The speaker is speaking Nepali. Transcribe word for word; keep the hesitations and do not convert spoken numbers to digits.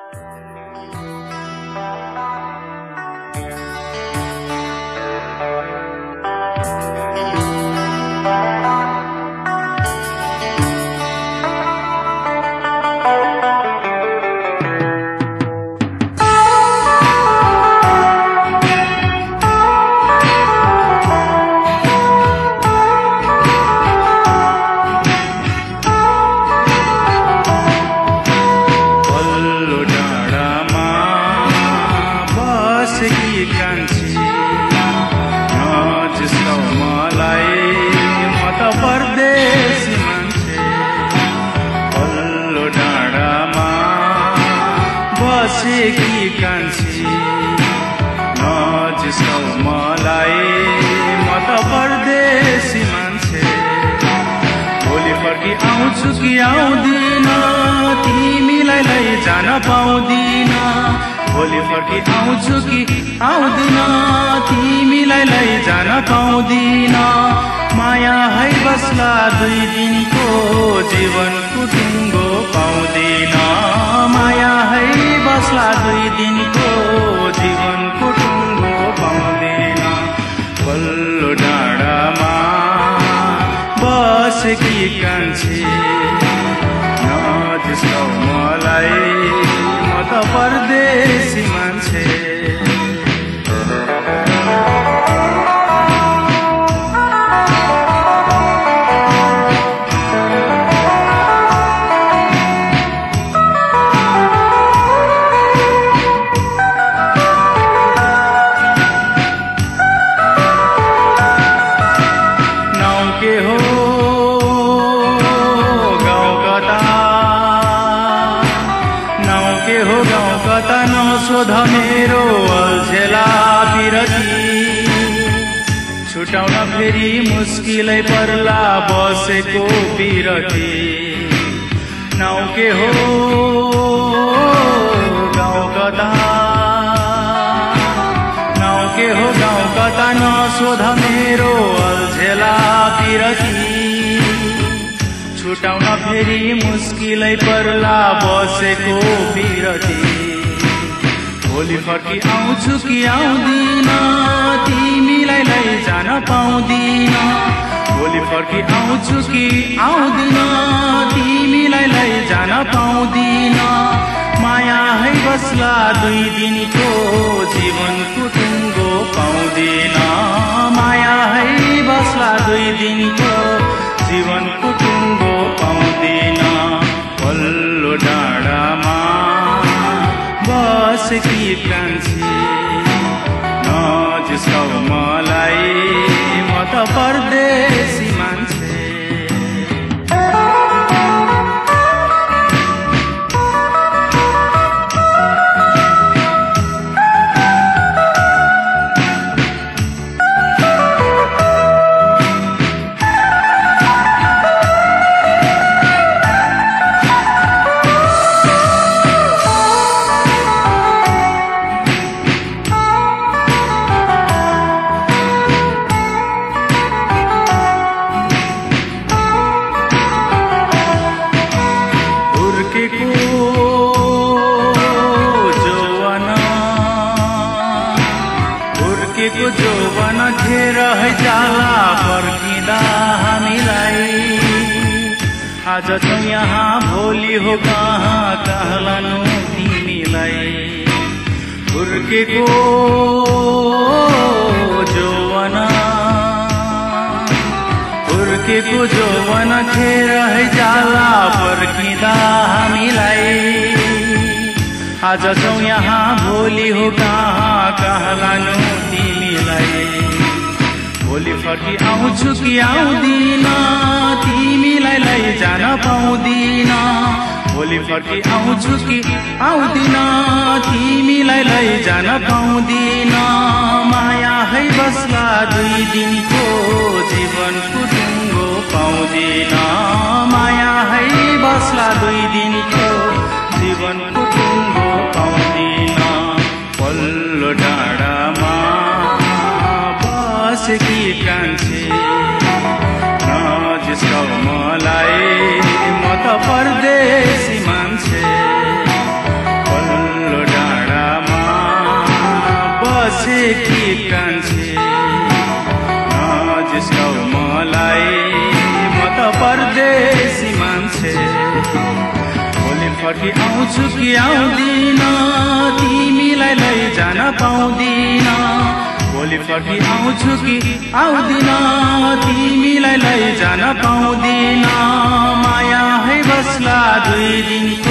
बसेकी कान्छी नजिस्कौ मलाई म त परदेशी मान्छे भोलि फर्की आउँछु कि आउँदिन तिमीलाई लैजान पाउँदिन भोलि फर्की आउँछु कि आउँदिन तिमीलाई लैजान पाउँदिन माया है बस्ला दुई दिनको जीवनको टुङ्गो पाउँदिन माया है बस्ला दुई दिनको जीवनको टुङ्गो पाउँदिन पल्लो डाँडामा बसेकी कान्छी नजिस्कौ मलाई म त परदेशी मान्छे सोध मेरो अल्झेला बिरती छुटाउन फेरि मुस्किलै पर्ला बसेको बिरती नाउ के हो गाउँ कता नाउ के हो गाउँ कता नसोध मेरो अल्झेला बिरती छुटाउन फेरि मुस्किलै पर्ला बसेको बिरती भोलि फर्की आउँछु कि आउँदिन तिमीलाई लैजान पाउँदिन भोलि फर्की आउँछु कि आउँदिन तिमीलाई लैजान पाउँदिन माया है बस्ला दुई दिनको जीवनको टुङ्गो पाउँदिन माया है बस्ला दुई दिनको जीवनको टुङ्गो पाउँदिन पल्लो डाँडामा बसेकी कान्छी नजिस्कौ मलाई म त परदेशी मान्छे को जौवन घेर है जाला फर्किँदा हामीलाई आज त यहाँ भोलि हो कहाँ कहलानु तिमीलाई हुर्केको जौवन हुर्केको जौवन घेर है जाला फर्किँदा हामीलाई आज छौ यहाँ भोलि हो कहाँ कहलानु तिमीलाई भोलि फर्की आउँछु कि आउँदिन तिमीलाई लैजान पाउँदिन भोलि फर्की आउँछु कि आउँदिन तिमीलाई लैजान पाउँदिन माया है बस्ला दुई दिनको जीवनको टुङ्गो पाउँदिन माया है बस्ला दुई दिनको जीवनको टुङ्गो पाउँदिन पल्लो डाँडामा बसेकी कान्छी नजिस्कौ मलाई म त परदेशी मान्छे मान्छे कि कान्छे नजिस्काउ मलाई म त परदेशी मान्छे भोलि फर्की आउँछु कि आउँदिन तिमीलाई लैजान पाउँदिन भोलि फर्की आउँछु कि आउँदिन तिमीलाई लैजान पाउँदिन माया है बस्ला दुई दिनको